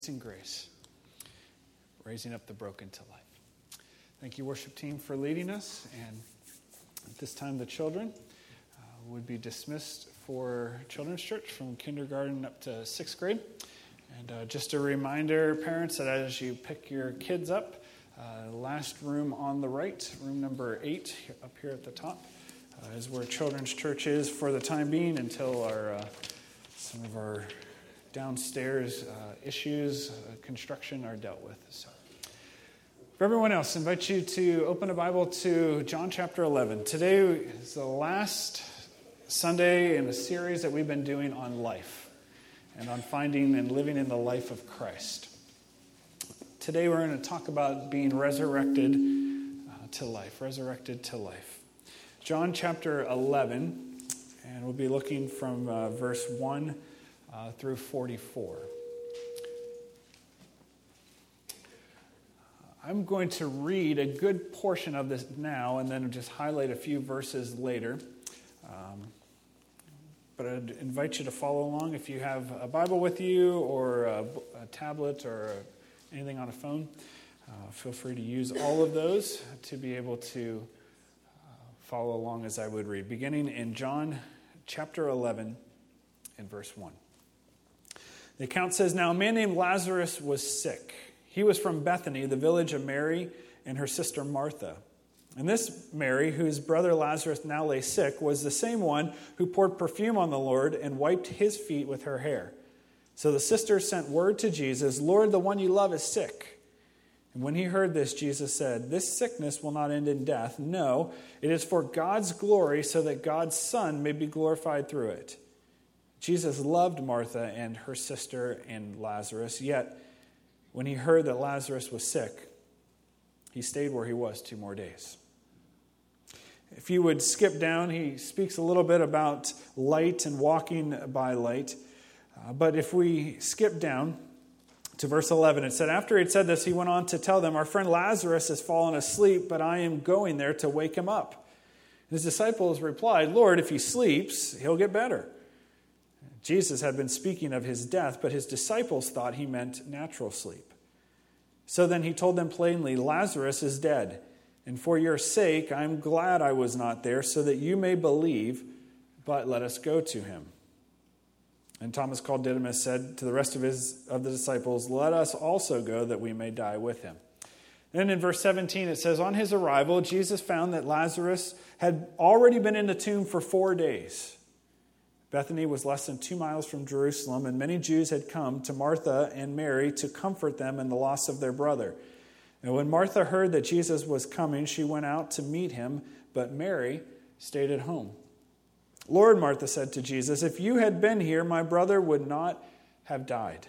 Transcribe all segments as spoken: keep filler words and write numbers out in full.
Amazing grace, raising up the broken to life. Thank you, worship team, for leading us. And at this time, the children uh, would be dismissed for Children's Church from kindergarten up to sixth grade. And uh, just a reminder, parents, that as you pick your kids up, uh, last room on the right, room number eight, up here at the top, uh, is where Children's Church is for the time being until our uh, some of our downstairs uh, issues, uh, construction are dealt with. So, for everyone else, I invite you to open a Bible to John chapter eleven. Today is the last Sunday in a series that we've been doing on life and on finding and living in the life of Christ. Today we're going to talk about being resurrected uh, to life, resurrected to life. John chapter eleven, and we'll be looking from uh, verse one Uh, through forty-four. I'm going to read a good portion of this now and then just highlight a few verses later. Um, but I'd invite you to follow along if you have a Bible with you or a, a tablet or anything on a phone. Uh, feel free to use all of those to be able to uh, follow along as I would read. Beginning in John chapter eleven and verse one. The account says, "Now a man named Lazarus was sick. He was from Bethany, the village of Mary and her sister Martha. And this Mary, whose brother Lazarus now lay sick, was the same one who poured perfume on the Lord and wiped his feet with her hair. So the sisters sent word to Jesus, 'Lord, the one you love is sick.' And when he heard this, Jesus said, 'This sickness will not end in death. No, it is for God's glory, so that God's Son may be glorified through it.' Jesus loved Martha and her sister and Lazarus, yet when he heard that Lazarus was sick, he stayed where he was two more days." If you would skip down, he speaks a little bit about light and walking by light. Uh, but if we skip down to verse eleven, it said, "After he had said this, he went on to tell them, 'Our friend Lazarus has fallen asleep, but I am going there to wake him up.' His disciples replied, 'Lord, if he sleeps, he'll get better.' Jesus had been speaking of his death, but his disciples thought he meant natural sleep. So then he told them plainly, 'Lazarus is dead, and for your sake I am glad I was not there, so that you may believe, but let us go to him.' And Thomas, called Didymus, said to the rest of his of the disciples, 'Let us also go, that we may die with him.' Then in verse seventeen it says, 'On his arrival, Jesus found that Lazarus had already been in the tomb for four days. Bethany was less than two miles from Jerusalem, and many Jews had come to Martha and Mary to comfort them in the loss of their brother. And when Martha heard that Jesus was coming, she went out to meet him, but Mary stayed at home. 'Lord,' Martha said to Jesus, 'if you had been here, my brother would not have died.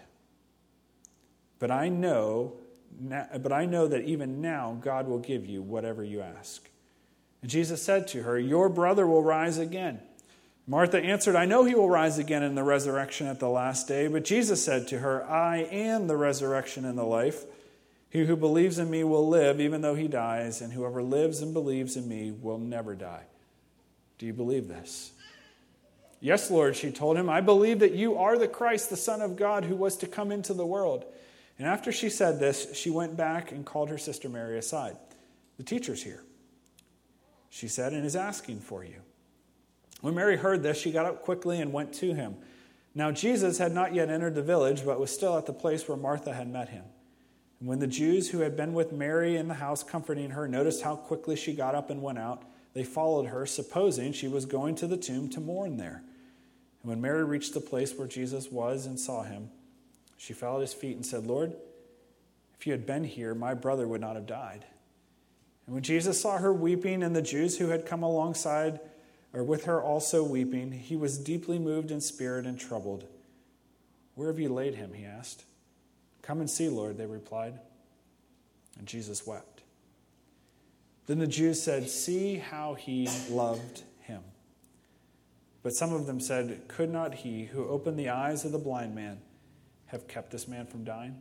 But I know, but I know that even now God will give you whatever you ask.' And Jesus said to her, 'Your brother will rise again.' Martha answered, 'I know he will rise again in the resurrection at the last day.' But Jesus said to her, 'I am the resurrection and the life. He who believes in me will live even though he dies, and whoever lives and believes in me will never die. Do you believe this?' 'Yes, Lord,' she told him, 'I believe that you are the Christ, the Son of God, who was to come into the world.' And after she said this, she went back and called her sister Mary aside. 'The teacher's here,' she said, 'and is asking for you.' When Mary heard this, she got up quickly and went to him. Now Jesus had not yet entered the village, but was still at the place where Martha had met him. And when the Jews who had been with Mary in the house comforting her noticed how quickly she got up and went out, they followed her, supposing she was going to the tomb to mourn there. And when Mary reached the place where Jesus was and saw him, she fell at his feet and said, 'Lord, if you had been here, my brother would not have died.' And when Jesus saw her weeping, and the Jews who had come alongside or with her also weeping, he was deeply moved in spirit and troubled. 'Where have you laid him?' he asked. 'Come and see, Lord,' they replied. And Jesus wept. Then the Jews said, 'See how he loved him.' But some of them said, 'Could not he who opened the eyes of the blind man have kept this man from dying?'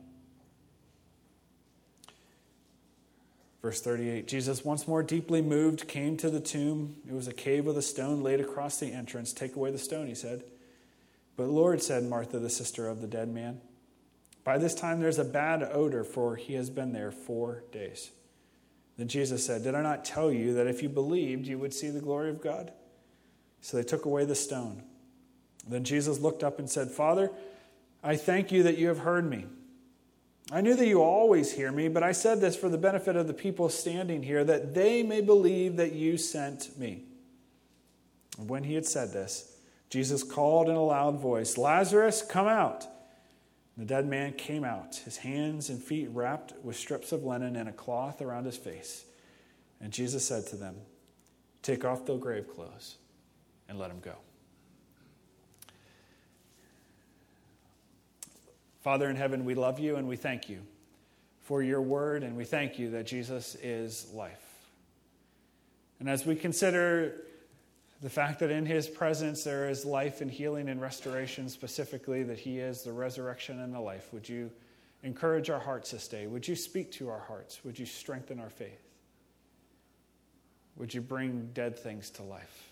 Verse thirty-eight, Jesus, once more deeply moved, came to the tomb. It was a cave with a stone laid across the entrance. 'Take away the stone,' he said. 'But Lord,' said Martha, the sister of the dead man, By this time there's a bad odor, for he has been there four days. Then Jesus said, did I not tell you that if you believed, you would see the glory of God? So they took away the stone. Then Jesus looked up and said, Father, I thank you that you have heard me. I knew that you always hear me, but I said this for the benefit of the people standing here, that they may believe that you sent me. And when he had said this, Jesus called in a loud voice, Lazarus, come out. The dead man came out, his hands and feet wrapped with strips of linen and a cloth around his face. And Jesus said to them, take off the grave clothes and let him go. Father in heaven, we love you and we thank you for your word, and we thank you that Jesus is life. And as we consider the fact that in his presence there is life and healing and restoration, specifically that he is the resurrection and the life, would you encourage our hearts this day? Would you speak to our hearts? Would you strengthen our faith? Would you bring dead things to life?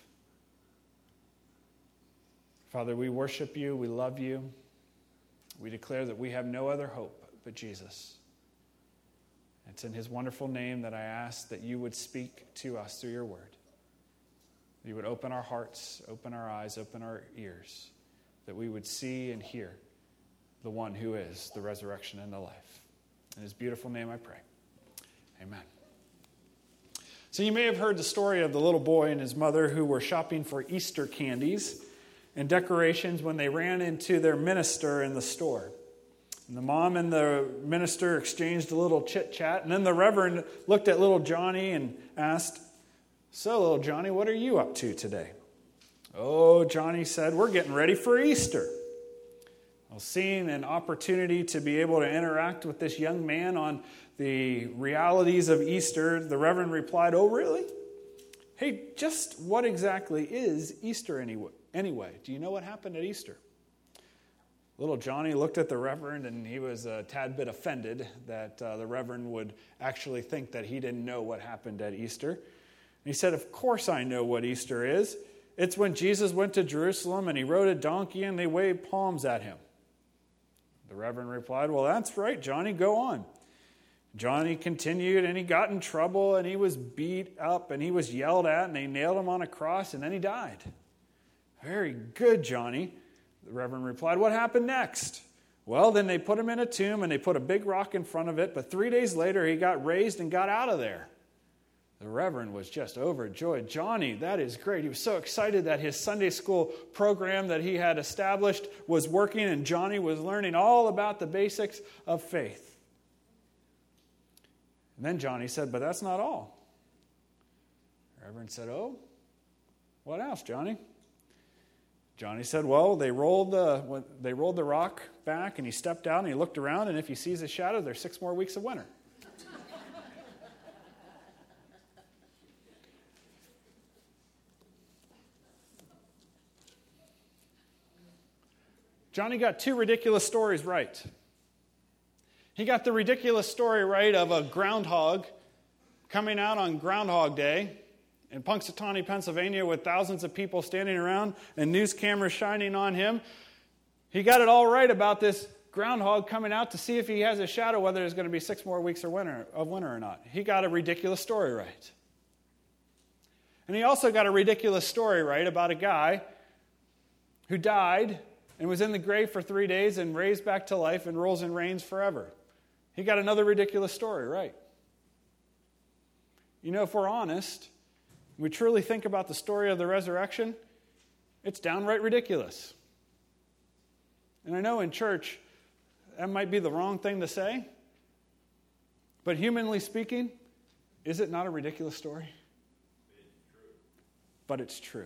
Father, we worship you. We love you. We declare that we have no other hope but Jesus. It's in his wonderful name that I ask that you would speak to us through your word. You would open our hearts, open our eyes, open our ears, that we would see and hear the one who is the resurrection and the life. In his beautiful name I pray. Amen. So you may have heard the story of the little boy and his mother who were shopping for Easter candies and decorations when they ran into their minister in the store. And the mom and the minister exchanged a little chit-chat, and then the reverend looked at little Johnny and asked, so, little Johnny, what are you up to today? Oh, Johnny said, we're getting ready for Easter. Well, seeing an opportunity to be able to interact with this young man on the realities of Easter, the reverend replied, oh, really? Hey, just what exactly is Easter anyway? Anyway, do you know what happened at Easter? Little Johnny looked at the reverend, and he was a tad bit offended that uh, the reverend would actually think that he didn't know what happened at Easter. He said, of course I know what Easter is. It's when Jesus went to Jerusalem and he rode a donkey and they waved palms at him. The reverend replied, well, that's right, Johnny, go on. Johnny continued, and he got in trouble, and he was beat up, and he was yelled at, and they nailed him on a cross, and then he died. Very good, Johnny. The reverend replied, what happened next? Well, then they put him in a tomb, and they put a big rock in front of it, but three days later he got raised and got out of there. The reverend was just overjoyed. Johnny, that is great. He was so excited that his Sunday school program that he had established was working, and Johnny was learning all about the basics of faith. And then Johnny said, but that's not all. The reverend said, oh, what else, Johnny? Johnny said, well, they rolled the, they rolled the rock back, and he stepped out, and he looked around, and if he sees a shadow, there's six more weeks of winter. Johnny got two ridiculous stories right. He got the ridiculous story right of a groundhog coming out on Groundhog Day in Punxsutawney, Pennsylvania, with thousands of people standing around and news cameras shining on him. He got it all right about this groundhog coming out to see if he has a shadow, whether there's going to be six more weeks of winter, of winter or not. He got a ridiculous story right. And he also got a ridiculous story right about a guy who died and was in the grave for three days and raised back to life and rules and reigns forever. He got another ridiculous story right. You know, if we're honest, we truly think about the story of the resurrection, it's downright ridiculous. And I know in church, that might be the wrong thing to say, but humanly speaking, is it not a ridiculous story? It's true. But it's true.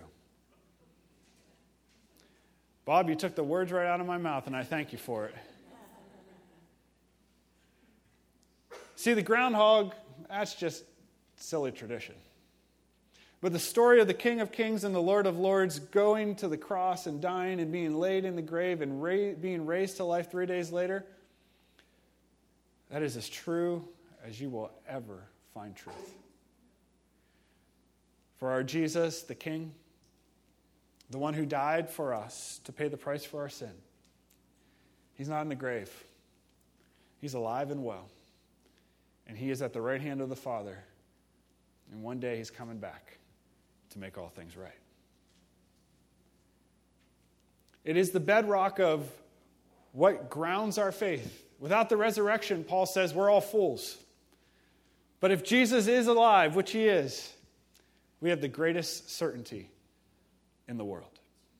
Bob, you took the words right out of my mouth, and I thank you for it. See, the groundhog, that's just silly tradition. But the story of the King of Kings and the Lord of Lords going to the cross and dying and being laid in the grave and ra- being raised to life three days later, that is as true as you will ever find truth. For our Jesus, the King, the one who died for us to pay the price for our sin, he's not in the grave. He's alive and well. And he is at the right hand of the Father. And one day he's coming back to make all things right. It is the bedrock of what grounds our faith. Without the resurrection, Paul says, we're all fools. But if Jesus is alive, which he is, we have the greatest certainty in the world.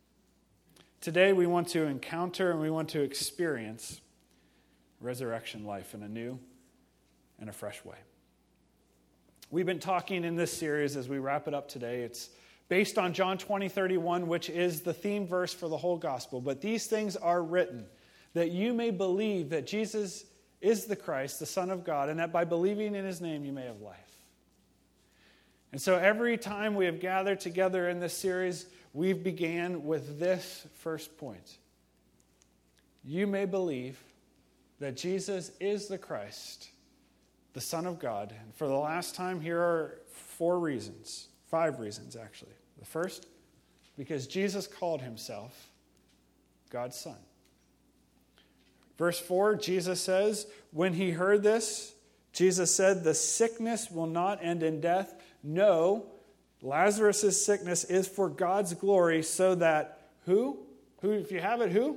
Today we want to encounter and we want to experience resurrection life in a new and a fresh way. We've been talking in this series as we wrap it up today. It's based on John twenty, thirty-one, which is the theme verse for the whole gospel. But these things are written that you may believe that Jesus is the Christ, the Son of God, and that by believing in his name you may have life. And so every time we have gathered together in this series, we've began with this first point. You may believe that Jesus is the Christ, the Son of God. And for the last time, here are four reasons, five reasons actually. The first, because Jesus called himself God's Son. Verse four, Jesus says, when he heard this, Jesus said, the sickness will not end in death. No, Lazarus' sickness is for God's glory, so that who? Who, if you have it, who?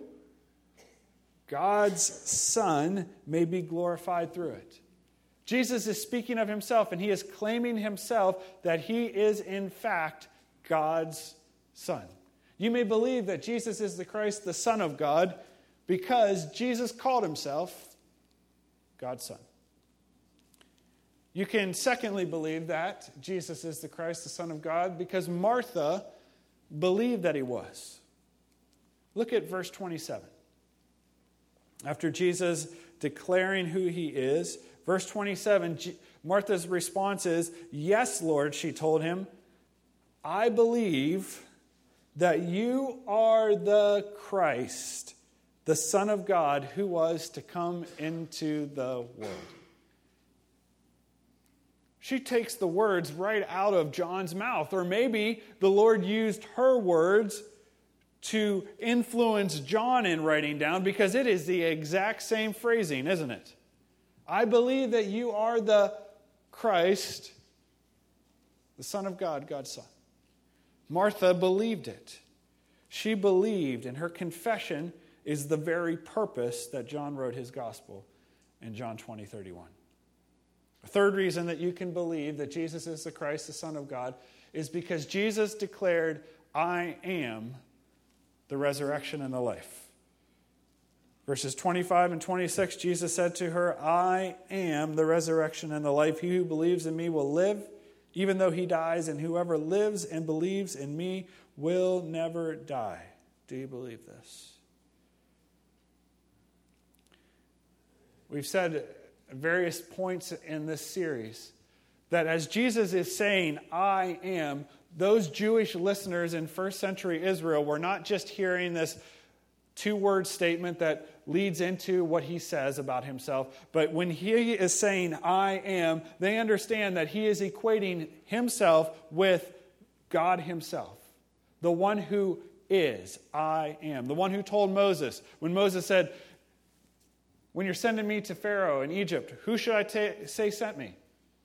God's Son may be glorified through it. Jesus is speaking of himself, and he is claiming himself that he is, in fact, God's Son. You may believe that Jesus is the Christ, the Son of God, because Jesus called himself God's Son. You can secondly believe that Jesus is the Christ, the Son of God, because Martha believed that he was. Look at verse twenty-seven. After Jesus declaring who he is, verse twenty-seven, Martha's response is, yes, Lord, she told him, I believe that you are the Christ, the Son of God, who was to come into the world. She takes the words right out of John's mouth. Or maybe the Lord used her words to influence John in writing down, because it is the exact same phrasing, isn't it? I believe that you are the Christ, the Son of God, God's Son. Martha believed it. She believed, and her confession is the very purpose that John wrote his gospel in John twenty, thirty-one. A third reason that you can believe that Jesus is the Christ, the Son of God, is because Jesus declared, I am the resurrection and the life. Verses twenty-five and twenty-six, Jesus said to her, I am the resurrection and the life. He who believes in me will live, even though he dies, and whoever lives and believes in me will never die. Do you believe this? We've said at various points in this series that as Jesus is saying, I am, those Jewish listeners in first century Israel were not just hearing this two-word statement that leads into what he says about himself, but when he is saying, I am, they understand that he is equating himself with God himself, the one who is, I am, the one who told Moses, when Moses said, when you're sending me to Pharaoh in Egypt, who should I ta- say sent me?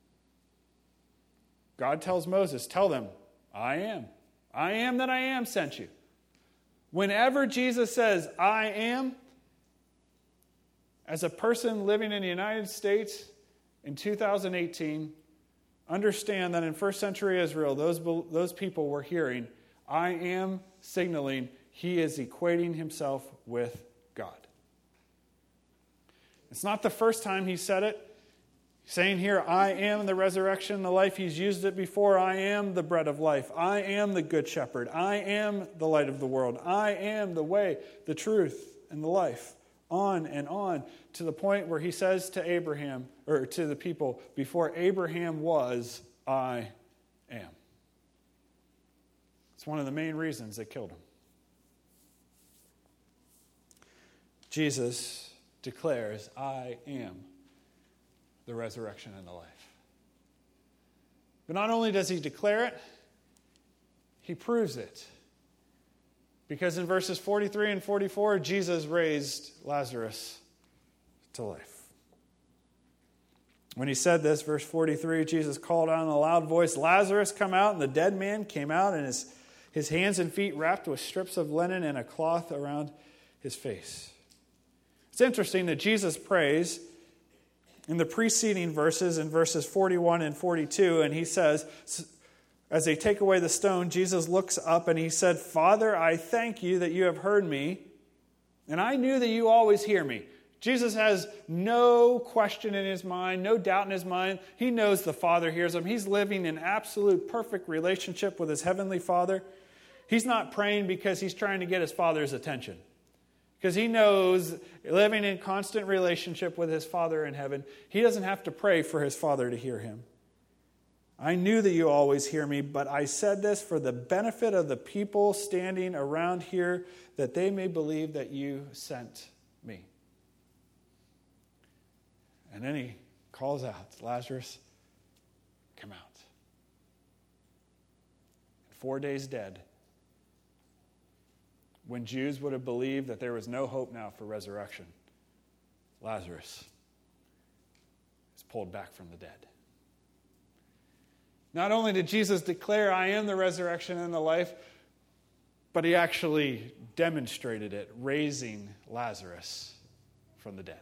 God tells Moses, tell them, I am. I am that I am sent you. Whenever Jesus says, I am, as a person living in the United States in two thousand eighteen, understand that in first century Israel, those, those people were hearing, I am, signaling he is equating himself with God. It's not the first time he said it. He's saying here, I am the resurrection and the life. He's used it before. I am the bread of life. I am the good shepherd. I am the light of the world. I am the way, the truth, and the life. On and on, to the point where he says to Abraham, or to the people, before Abraham was, I am. It's one of the main reasons they killed him. Jesus declares, I am the resurrection and the life. But not only does he declare it, he proves it. Because in verses forty-three and forty-four, Jesus raised Lazarus to life. When he said this, verse forty-three, Jesus called out in a loud voice, "Lazarus, come out." And the dead man came out, and his, his hands and feet wrapped with strips of linen and a cloth around his face. It's interesting that Jesus prays in the preceding verses, in verses forty-one and forty-two, and he says, as they take away the stone, Jesus looks up and he said, "Father, I thank you that you have heard me, and I knew that you always hear me." Jesus has no question in his mind, no doubt in his mind. He knows the Father hears him. He's living in absolute perfect relationship with his heavenly Father. He's not praying because he's trying to get his Father's attention. Because he knows, living in constant relationship with his Father in heaven, he doesn't have to pray for his Father to hear him. "I knew that you always hear me, but I said this for the benefit of the people standing around here, that they may believe that you sent me." And then he calls out, "Lazarus, come out." Four days dead. When Jews would have believed that there was no hope now for resurrection, Lazarus is pulled back from the dead. Not only did Jesus declare, "I am the resurrection and the life," but he actually demonstrated it, raising Lazarus from the dead.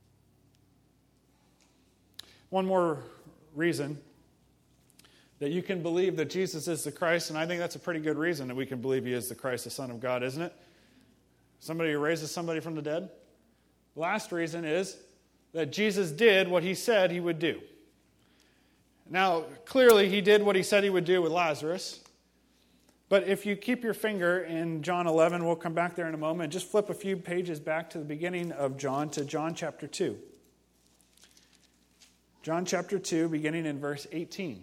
One more reason that you can believe that Jesus is the Christ, and I think that's a pretty good reason that we can believe he is the Christ, the Son of God, isn't it? Somebody who raises somebody from the dead. The last reason is that Jesus did what he said he would do. Now, clearly he did what he said he would do with Lazarus. But if you keep your finger in John eleven, we'll come back there in a moment, just flip a few pages back to the beginning of John, to John chapter two. John chapter two, beginning in verse eighteen.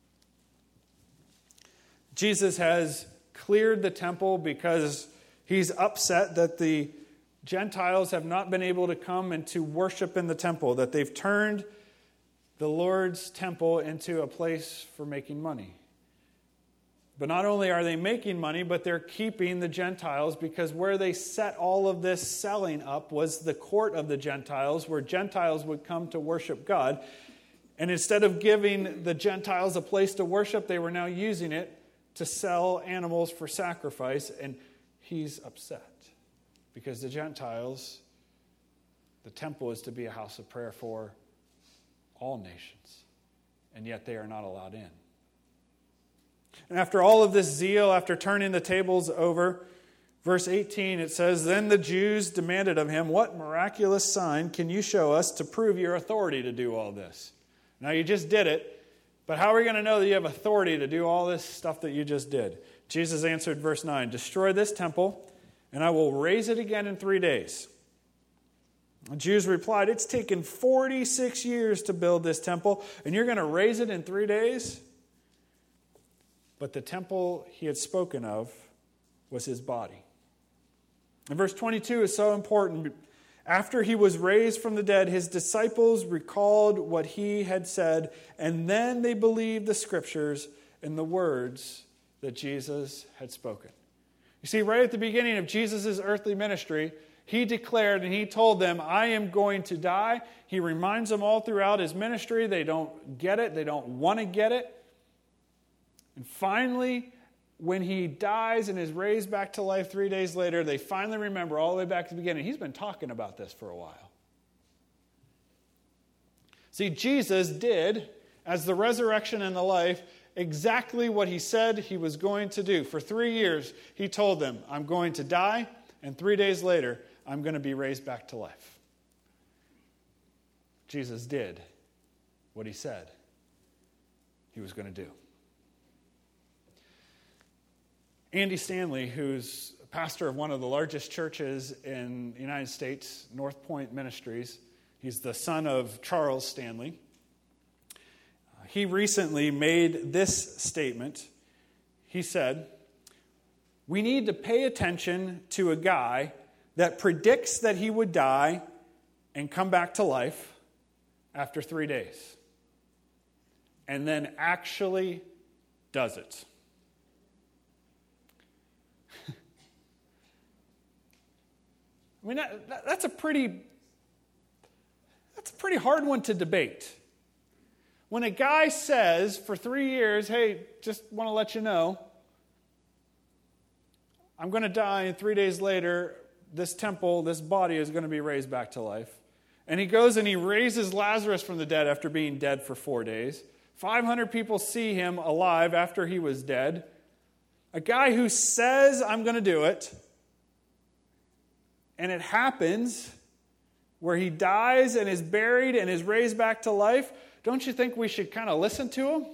Jesus has cleared the temple because he's upset that the Gentiles have not been able to come and to worship in the temple, that they've turned the Lord's temple into a place for making money. But not only are they making money, but they're keeping the Gentiles, because where they set all of this selling up was the court of the Gentiles, where Gentiles would come to worship God. And instead of giving the Gentiles a place to worship, they were now using it to sell animals for sacrifice. And he's upset because the Gentiles, the temple is to be a house of prayer for all nations, and yet they are not allowed in. And after all of this zeal, after turning the tables over, verse eighteen, it says, "Then the Jews demanded of him, 'What miraculous sign can you show us to prove your authority to do all this?'" Now, you just did it, but how are we going to know that you have authority to do all this stuff that you just did? Jesus answered, verse nine, "Destroy this temple, and I will raise it again in three days." The Jews replied, "It's taken forty-six years to build this temple, and you're going to raise it in three days?" But the temple he had spoken of was his body. And verse twenty-two is so important. After he was raised from the dead, his disciples recalled what he had said, and then they believed the scriptures and the words that Jesus had spoken. You see, right at the beginning of Jesus' earthly ministry, he declared and he told them, "I am going to die." He reminds them all throughout his ministry. They don't get it. They don't want to get it. And finally, when he dies and is raised back to life three days later, they finally remember all the way back to the beginning. He's been talking about this for a while. See, Jesus did, as the resurrection and the life, exactly what he said he was going to do. For three years, he told them, "I'm going to die, and three days later, I'm going to be raised back to life." Jesus did what he said he was going to do. Andy Stanley, who's pastor of one of the largest churches in the United States, North Point Ministries, he's the son of Charles Stanley. He recently made this statement. He said, "We need to pay attention to a guy that predicts that he would die and come back to life after three days, and then actually does it." I mean, that, that's a pretty that's a pretty hard one to debate. When a guy says for three years, hey, just want to let you know, I'm going to die, and three days later, this temple, this body is going to be raised back to life. And he goes and he raises Lazarus from the dead after being dead for four days. five hundred people see him alive after he was dead. A guy who says, I'm going to do it, and it happens, where he dies and is buried and is raised back to life. Don't you think we should kind of listen to him?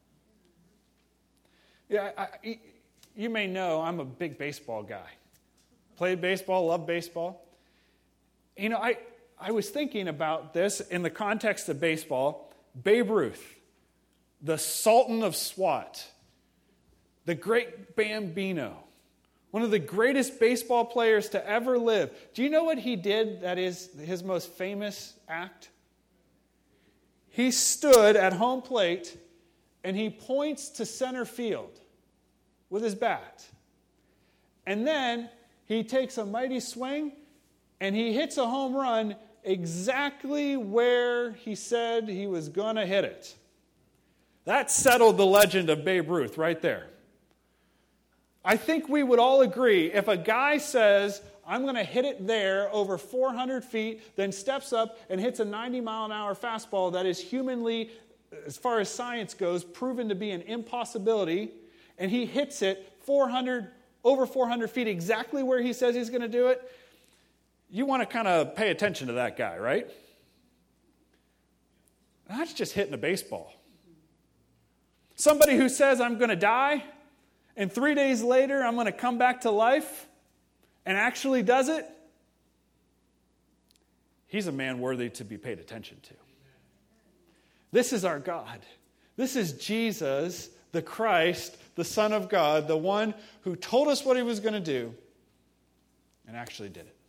Yeah, I, you may know I'm a big baseball guy. Played baseball, love baseball. You know, I, I was thinking about this in the context of baseball. Babe Ruth, the Sultan of SWAT, the great Bambino, one of the greatest baseball players to ever live. Do you know what he did that is his most famous act? He stood at home plate and he points to center field with his bat. And then he takes a mighty swing and he hits a home run exactly where he said he was going to hit it. That settled the legend of Babe Ruth right there. I think we would all agree if a guy says, I'm going to hit it there over four hundred feet, then steps up and hits a ninety mile an hour fastball that is humanly, as far as science goes, proven to be an impossibility, and he hits it four hundred, over four hundred feet exactly where he says he's going to do it, you want to kind of pay attention to that guy, right? That's just hitting a baseball. Somebody who says, I'm going to die, and three days later I'm going to come back to life, and actually does it, he's a man worthy to be paid attention to. This is our God. This is Jesus, the Christ, the Son of God, the one who told us what he was going to do and actually did it.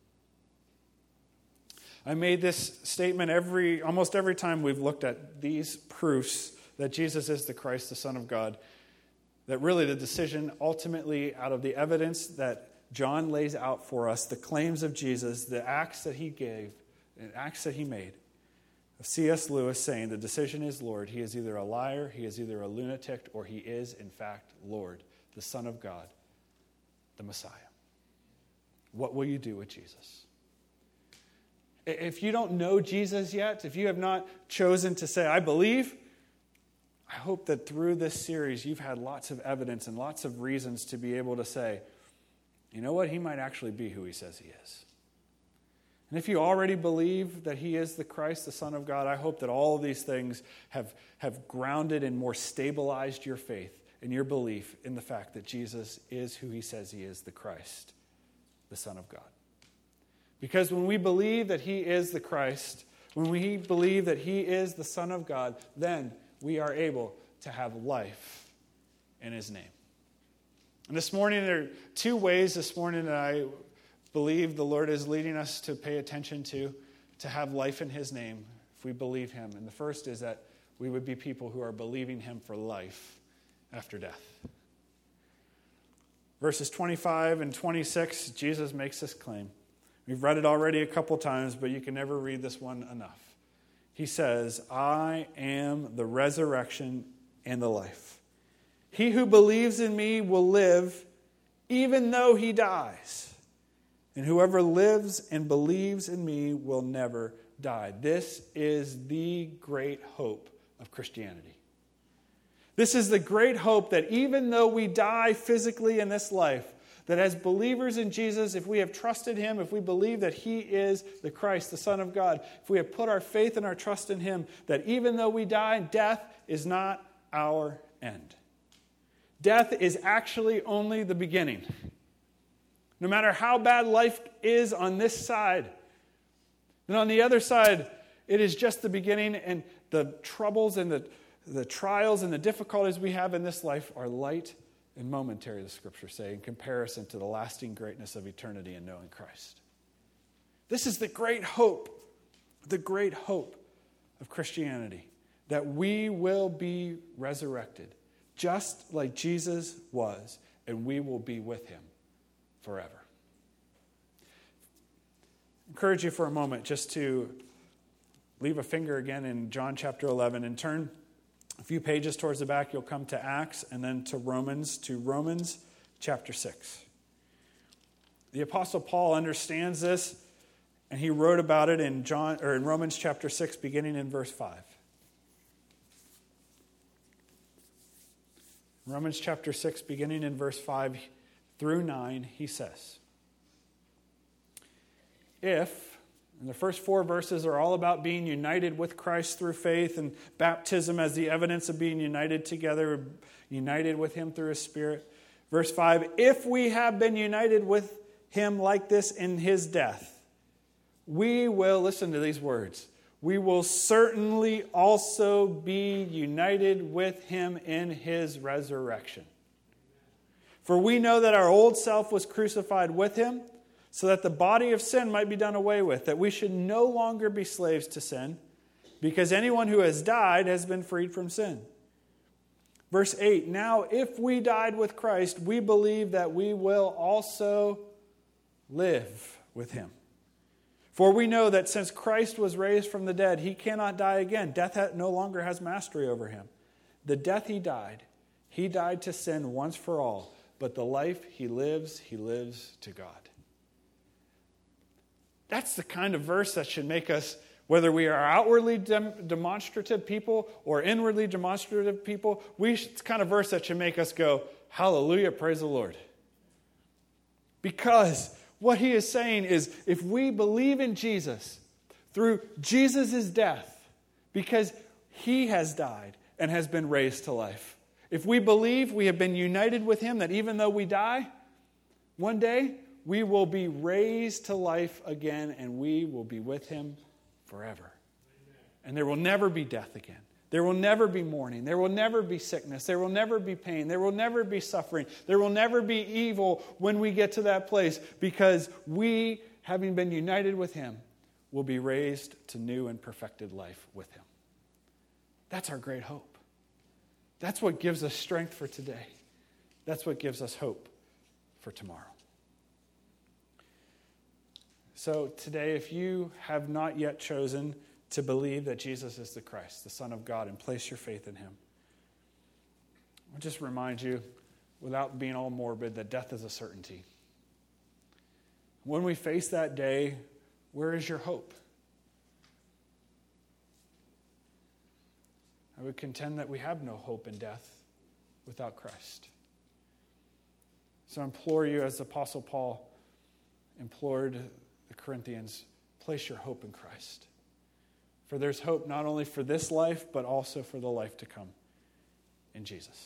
I made this statement every, almost every time we've looked at these proofs that Jesus is the Christ, the Son of God, that really the decision ultimately out of the evidence that John lays out for us, the claims of Jesus, the acts that he gave, and acts that he made, of C S Lewis saying the decision is Lord. He is either a liar, he is either a lunatic, or he is, in fact, Lord, the Son of God, the Messiah. What will you do with Jesus? If you don't know Jesus yet, if you have not chosen to say, I believe, I hope that through this series you've had lots of evidence and lots of reasons to be able to say, you know what, he might actually be who he says he is. And if you already believe that he is the Christ, the Son of God, I hope that all of these things have, have grounded and more stabilized your faith and your belief in the fact that Jesus is who he says he is, the Christ, the Son of God. Because when we believe that he is the Christ, when we believe that he is the Son of God, then we are able to have life in his name. And this morning, there are two ways this morning that I believe the Lord is leading us to pay attention to, to have life in his name, if we believe him. And the first is that we would be people who are believing him for life after death. Verses twenty-five and twenty-six, Jesus makes this claim. We've read it already a couple times, but you can never read this one enough. He says, I am the resurrection and the life. He who believes in me will live even though he dies. And whoever lives and believes in me will never die. This is the great hope of Christianity. This is the great hope that even though we die physically in this life, that as believers in Jesus, if we have trusted him, if we believe that he is the Christ, the Son of God, if we have put our faith and our trust in him, that even though we die, death is not our end. Death is actually only the beginning. No matter how bad life is on this side, then on the other side, it is just the beginning, and the troubles and the, the trials and the difficulties we have in this life are light and momentary, the scriptures say, in comparison to the lasting greatness of eternity in knowing Christ. This is the great hope, the great hope of Christianity, that we will be resurrected, just like Jesus was, and we will be with him forever. I encourage you for a moment just to leave a finger again in John chapter eleven and turn a few pages towards the back. You'll come to Acts and then to Romans, to Romans chapter six. The Apostle Paul understands this, and he wrote about it in John or in Romans chapter six, beginning in verse five. Romans chapter six, beginning in verse five through nine, he says, if, and the first four verses are all about being united with Christ through faith and baptism as the evidence of being united together, united with him through his Spirit. Verse five, if we have been united with him like this in his death, we will, listen to these words, we will certainly also be united with him in his resurrection. For we know that our old self was crucified with him, so that the body of sin might be done away with, that we should no longer be slaves to sin, because anyone who has died has been freed from sin. Verse eight, now if we died with Christ, we believe that we will also live with him. For we know that since Christ was raised from the dead, he cannot die again. Death no longer has mastery over him. The death he died, he died to sin once for all, but the life he lives, he lives to God. That's the kind of verse that should make us, whether we are outwardly dem- demonstrative people or inwardly demonstrative people, we should, it's the kind of verse that should make us go, hallelujah, praise the Lord. Because what he is saying is, if we believe in Jesus through Jesus' death, because he has died and has been raised to life, if we believe we have been united with him, that even though we die, one day we will be raised to life again and we will be with him forever. Amen. And there will never be death again. There will never be mourning. There will never be sickness. There will never be pain. There will never be suffering. There will never be evil when we get to that place, because we, having been united with him, will be raised to new and perfected life with him. That's our great hope. That's what gives us strength for today. That's what gives us hope for tomorrow. So today, if you have not yet chosen to believe that Jesus is the Christ, the Son of God, and place your faith in him, I'll just remind you, without being all morbid, that death is a certainty. When we face that day, where is your hope? I would contend that we have no hope in death without Christ. So I implore you, as the Apostle Paul implored the Corinthians, place your hope in Christ. For there's hope not only for this life, but also for the life to come in Jesus.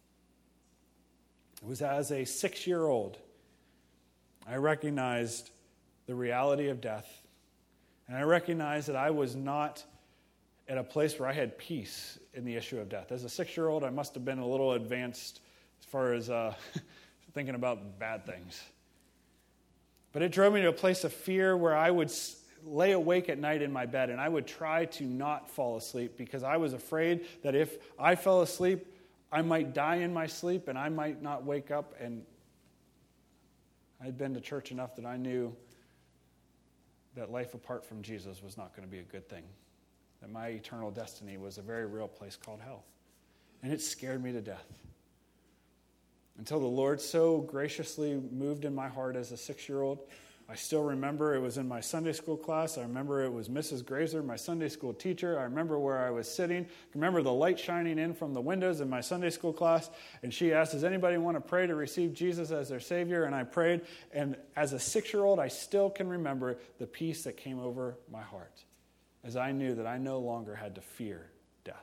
It was as a six-year-old I recognized the reality of death. And I recognized that I was not at a place where I had peace in the issue of death. As a six-year-old, I must have been a little advanced as far as uh, thinking about bad things. But it drove me to a place of fear where I would lay awake at night in my bed, and I would try to not fall asleep because I was afraid that if I fell asleep, I might die in my sleep and I might not wake up. And I'd been to church enough that I knew that life apart from Jesus was not going to be a good thing, that my eternal destiny was a very real place called hell. And it scared me to death. Until the Lord so graciously moved in my heart as a six-year-old. I still remember it was in my Sunday school class. I remember it was Missus Grazer, my Sunday school teacher. I remember where I was sitting. I remember the light shining in from the windows in my Sunday school class. And she asked, does anybody want to pray to receive Jesus as their Savior? And I prayed. And as a six-year-old, I still can remember the peace that came over my heart, as I knew that I no longer had to fear death.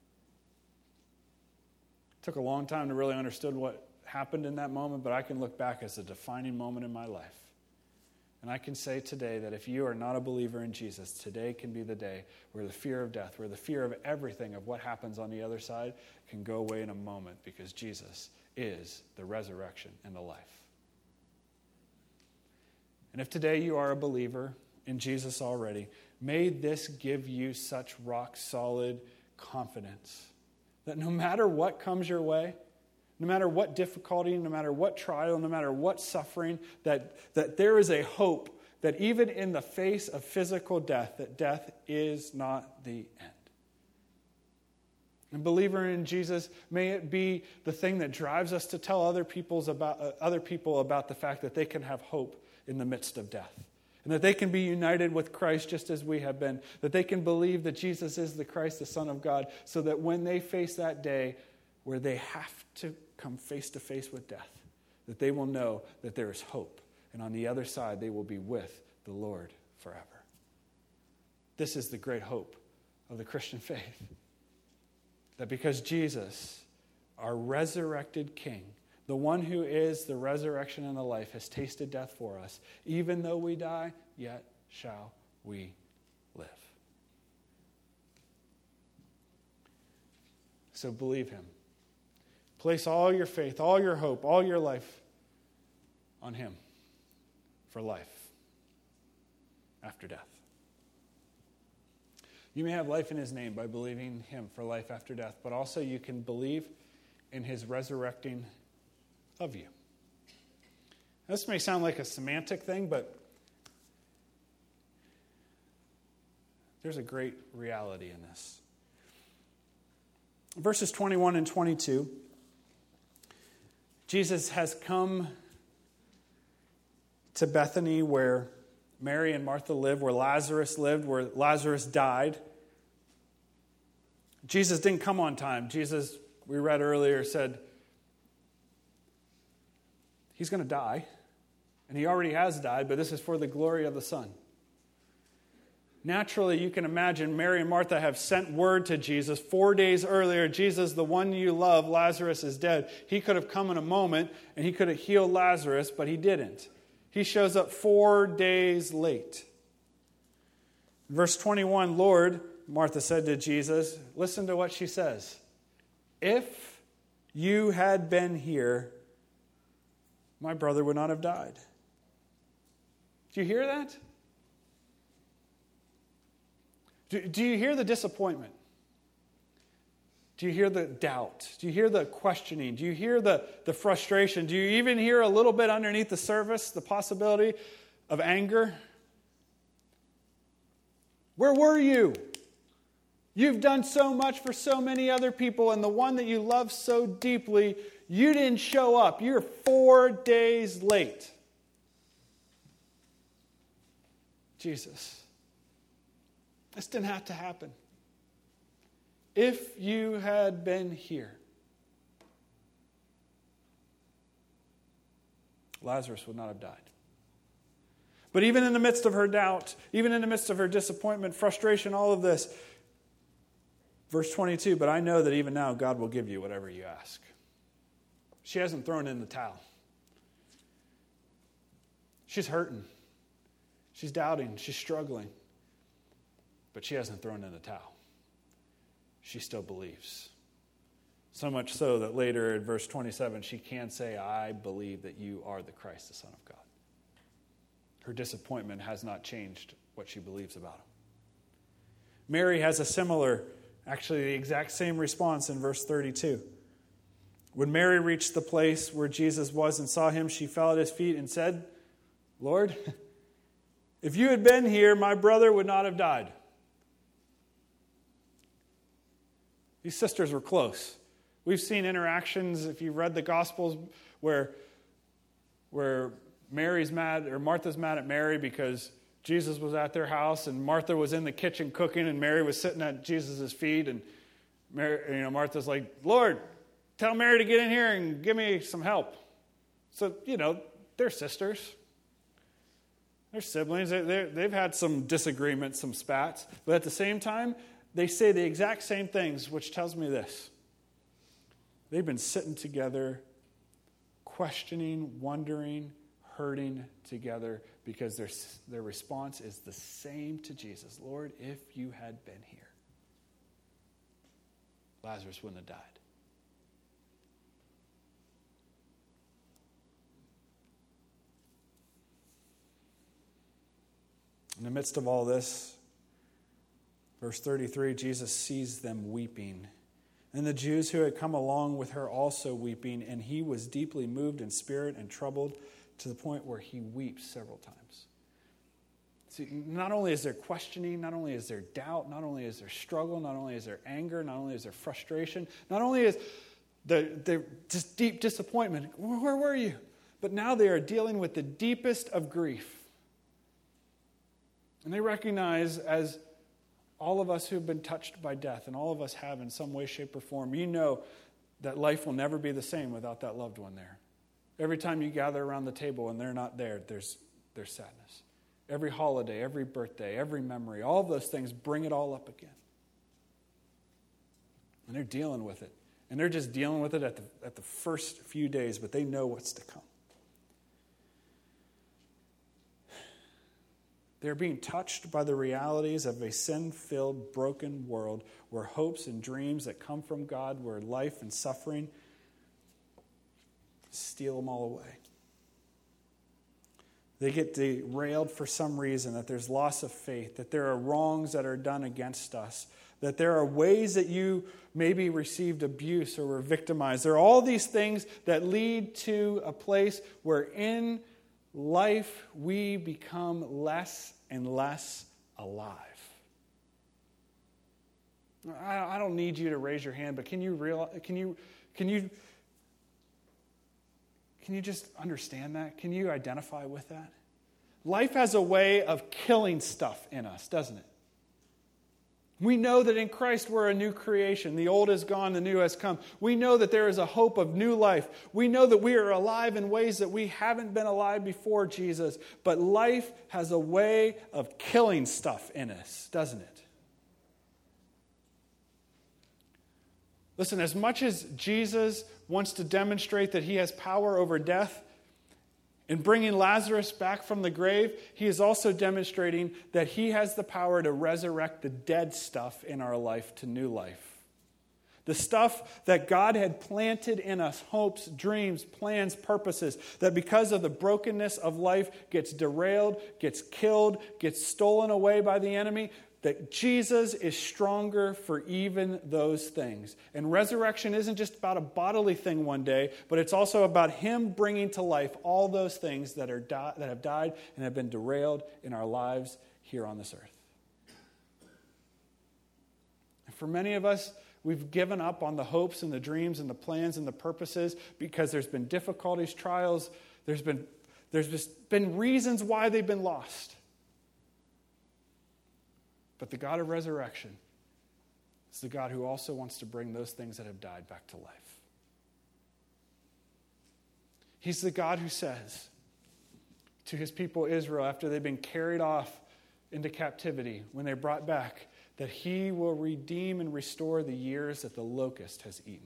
It took a long time to really understand what happened in that moment, but I can look back as a defining moment in my life. And I can say today that if you are not a believer in Jesus, today can be the day where the fear of death, where the fear of everything, of what happens on the other side, can go away in a moment, because Jesus is the resurrection and the life. And if today you are a believer in Jesus already, may this give you such rock-solid confidence that no matter what comes your way, no matter what difficulty, no matter what trial, no matter what suffering, that, that there is a hope that even in the face of physical death, that death is not the end. And believer in Jesus, may it be the thing that drives us to tell other people's about uh, other people about the fact that they can have hope in the midst of death. And that they can be united with Christ just as we have been. That they can believe that Jesus is the Christ, the Son of God, so that when they face that day where they have to come face to face with death, that they will know that there is hope. And on the other side, they will be with the Lord forever. This is the great hope of the Christian faith. That because Jesus, our resurrected King, the one who is the resurrection and the life, has tasted death for us, even though we die, yet shall we live. So believe him. Place all your faith, all your hope, all your life on him for life after death. You may have life in his name by believing him for life after death, but also you can believe in his resurrecting of you. This may sound like a semantic thing, but there's a great reality in this. Verses twenty-one and twenty-two, Jesus has come to Bethany where Mary and Martha lived, where Lazarus lived, where Lazarus died. Jesus didn't come on time. Jesus, we read earlier, said he's going to die. And he already has died, but this is for the glory of the Son. Naturally, you can imagine Mary and Martha have sent word to Jesus four days earlier. Jesus, the one you love, Lazarus is dead. He could have come in a moment and he could have healed Lazarus, but he didn't. He shows up four days late. Verse twenty-one, Lord, Martha said to Jesus, listen to what she says. If you had been here, my brother would not have died. Do you hear that? Do, do you hear the disappointment? Do you hear the doubt? Do you hear the questioning? Do you hear the, the frustration? Do you even hear a little bit underneath the surface the possibility of anger? Where were you? You've done so much for so many other people, and the one that you love so deeply, you didn't show up. You're four days late. Jesus, this didn't have to happen. If you had been here, Lazarus would not have died. But even in the midst of her doubt, even in the midst of her disappointment, frustration, all of this, verse twenty-two, but I know that even now God will give you whatever you ask. She hasn't thrown in the towel. She's hurting. She's doubting. She's struggling. But she hasn't thrown in the towel. She still believes. So much so that later in verse twenty-seven, she can say, I believe that you are the Christ, the Son of God. Her disappointment has not changed what she believes about him. Mary has a similar, actually the exact same response in verse thirty-two. When Mary reached the place where Jesus was and saw him, she fell at his feet and said, Lord, if you had been here, my brother would not have died. These sisters were close. We've seen interactions, if you've read the Gospels, where, where Mary's mad, or Martha's mad at Mary because Jesus was at their house and Martha was in the kitchen cooking and Mary was sitting at Jesus' feet, and Mary, you know, Martha's like, Lord, tell Mary to get in here and give me some help. So, you know, they're sisters. They're siblings. They're, they've had some disagreements, some spats. But at the same time, they say the exact same things, which tells me this. They've been sitting together, questioning, wondering, hurting together, because their, their response is the same to Jesus. Lord, if you had been here, Lazarus wouldn't have died. In the midst of all this, verse thirty-three, Jesus sees them weeping. And the Jews who had come along with her also weeping, and he was deeply moved in spirit and troubled to the point where he weeps several times. See, not only is there questioning, not only is there doubt, not only is there struggle, not only is there anger, not only is there frustration, not only is there, there just deep disappointment. Where were you? But now they are dealing with the deepest of grief. And they recognize, as all of us who have been touched by death, and all of us have in some way, shape, or form, you know that life will never be the same without that loved one there. Every time you gather around the table and they're not there, there's, there's sadness. Every holiday, every birthday, every memory, all of those things bring it all up again. And they're dealing with it. And they're just dealing with it at the, at the first few days, but they know what's to come. They're being touched by the realities of a sin-filled, broken world where hopes and dreams that come from God, where life and suffering steal them all away. They get derailed for some reason, that there's loss of faith, that there are wrongs that are done against us, that there are ways that you maybe received abuse or were victimized. There are all these things that lead to a place where in life we become less and less alive. I don't need you to raise your hand, but can you realize, can you, can you, Can you just understand that? Can you identify with that? Life has a way of killing stuff in us, doesn't it? We know that in Christ we're a new creation. The old is gone, the new has come. We know that there is a hope of new life. We know that we are alive in ways that we haven't been alive before Jesus. But life has a way of killing stuff in us, doesn't it? Listen, as much as Jesus wants to demonstrate that he has power over death in bringing Lazarus back from the grave, he is also demonstrating that he has the power to resurrect the dead stuff in our life to new life. The stuff that God had planted in us, hopes, dreams, plans, purposes, that because of the brokenness of life gets derailed, gets killed, gets stolen away by the enemy, that Jesus is stronger for even those things. And resurrection isn't just about a bodily thing one day, but it's also about him bringing to life all those things that are di- that have died and have been derailed in our lives here on this earth. And for many of us, we've given up on the hopes and the dreams and the plans and the purposes because there's been difficulties, trials, there's been, there's just been reasons why they've been lost. But the God of resurrection is the God who also wants to bring those things that have died back to life. He's the God who says to his people Israel, after they've been carried off into captivity, when they're brought back, that he will redeem and restore the years that the locust has eaten.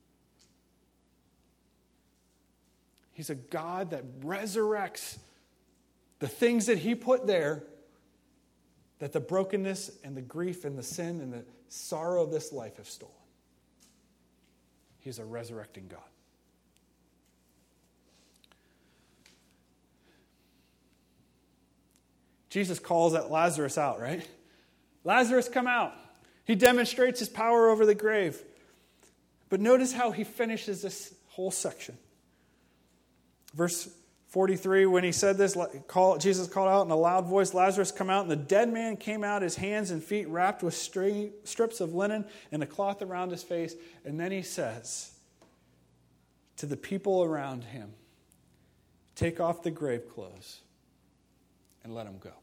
He's a God that resurrects the things that he put there, that the brokenness and the grief and the sin and the sorrow of this life have stolen. He's a resurrecting God. Jesus calls that Lazarus out, right? Lazarus, come out. He demonstrates his power over the grave. But notice how he finishes this whole section. Verse forty-three, when he said this, call, Jesus called out in a loud voice, Lazarus, come out. And the dead man came out, his hands and feet wrapped with strips of linen and a cloth around his face. And then he says to the people around him, take off the grave clothes and let him go.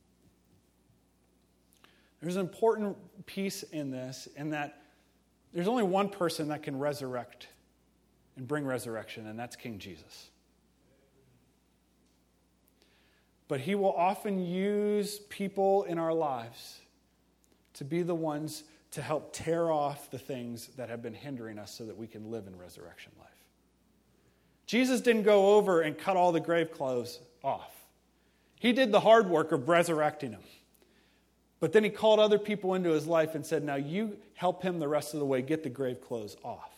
There's an important piece in this, in that there's only one person that can resurrect and bring resurrection, and that's King Jesus. But he will often use people in our lives to be the ones to help tear off the things that have been hindering us so that we can live in resurrection life. Jesus didn't go over and cut all the grave clothes off. He did the hard work of resurrecting them. But then he called other people into his life and said, now you help him the rest of the way, get the grave clothes off.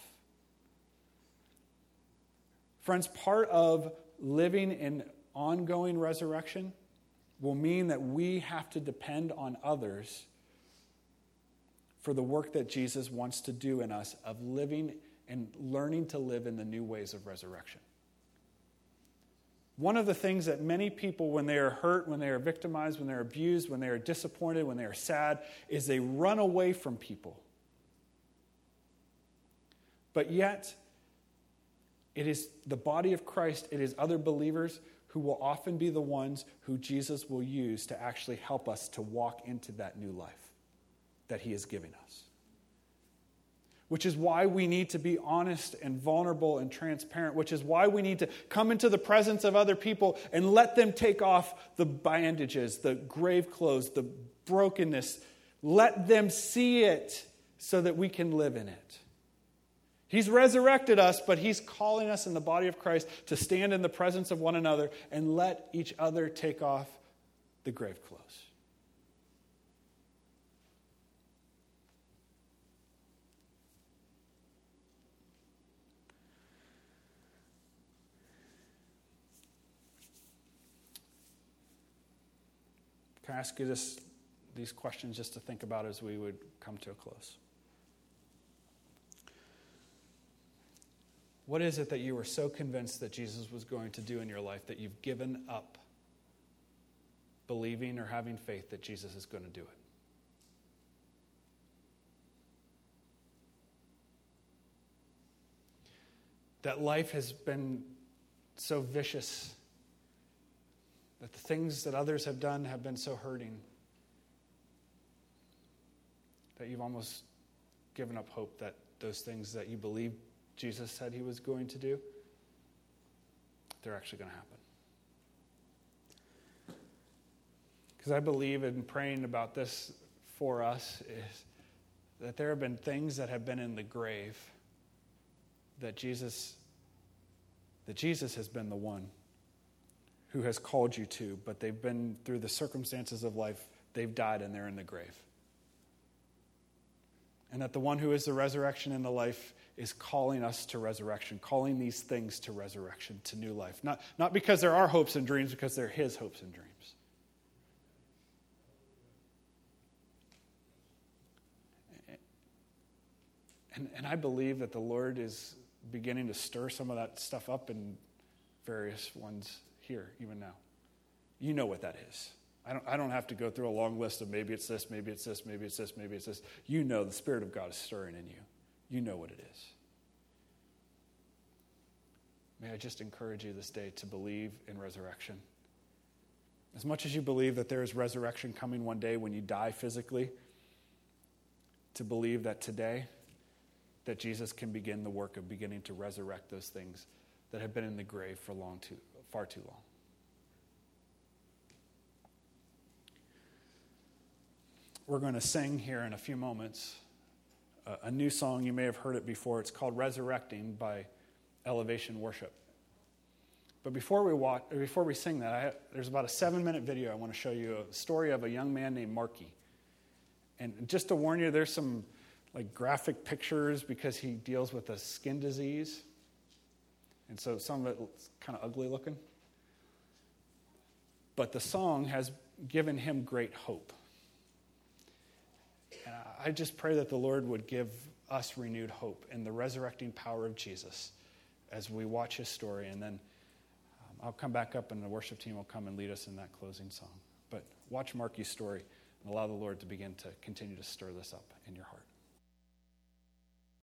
Friends, part of living in ongoing resurrection will mean that we have to depend on others for the work that Jesus wants to do in us of living and learning to live in the new ways of resurrection. One of the things that many people, when they are hurt, when they are victimized, when they're abused, when they are disappointed, when they are sad, is they run away from people. But yet, it is the body of Christ, it is other believers who will often be the ones who Jesus will use to actually help us to walk into that new life that he is giving us. Which is why we need to be honest and vulnerable and transparent, which is why we need to come into the presence of other people and let them take off the bandages, the grave clothes, the brokenness. Let them see it so that we can live in it. He's resurrected us, but he's calling us in the body of Christ to stand in the presence of one another and let each other take off the grave clothes. Can I ask you this, these questions just to think about as we would come to a close? What is it that you were so convinced that Jesus was going to do in your life that you've given up believing or having faith that Jesus is going to do it? That life has been so vicious, that the things that others have done have been so hurting, that you've almost given up hope that those things that you believe Jesus said he was going to do, they're actually going to happen. Because I believe in praying about this for us is that there have been things that have been in the grave that Jesus, that Jesus has been the one who has called you to, but they've been through the circumstances of life, they've died and they're in the grave. And that the one who is the resurrection and the life is calling us to resurrection, calling these things to resurrection, to new life. Not, not because they're our hopes and dreams, because they're his hopes and dreams. And, and I believe that the Lord is beginning to stir some of that stuff up in various ones here, even now. You know what that is. I don't, I don't have to go through a long list of maybe it's this, maybe it's this, maybe it's this, maybe it's this. You know the Spirit of God is stirring in you. You know what it is. May I just encourage you this day to believe in resurrection. As much as you believe that there is resurrection coming one day when you die physically, to believe that today, that Jesus can begin the work of beginning to resurrect those things that have been in the grave for long too, far too long. We're going to sing here in a few moments a, a new song. You may have heard it before. It's called Resurrecting by Elevation Worship. But before we watch, before we sing that, I, there's about a seven-minute video I want to show you, a story of a young man named Marky. And just to warn you, there's some like graphic pictures because he deals with a skin disease. And so some of it's kind of ugly looking. But the song has given him great hope. And I just pray that the Lord would give us renewed hope in the resurrecting power of Jesus as we watch his story. And then um, I'll come back up and the worship team will come and lead us in that closing song. But watch Marky's story and allow the Lord to begin to continue to stir this up in your heart.